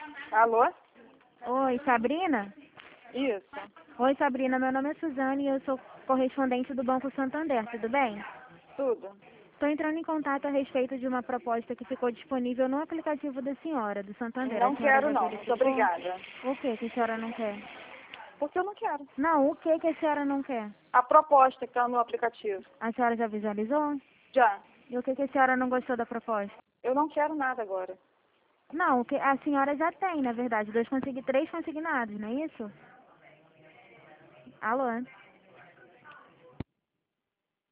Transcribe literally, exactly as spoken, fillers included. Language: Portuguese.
Alô? Oi, Sabrina? Isso. Oi, Sabrina, meu nome é Suzane e eu sou correspondente do Banco Santander, tudo bem? Tudo. Estou entrando em contato a respeito de uma proposta que ficou disponível no aplicativo da senhora, do Santander. A Não senhora quero já não. Muito verificou? obrigada. O que que a senhora não quer? Porque eu não quero. Não, o que que a senhora não quer? A proposta que está no aplicativo. A senhora já visualizou? Já. E o que que a senhora não gostou da proposta? Eu não quero nada agora. Não, o que a senhora já tem, na verdade, dois consignados, três consignados, não é isso? Alô?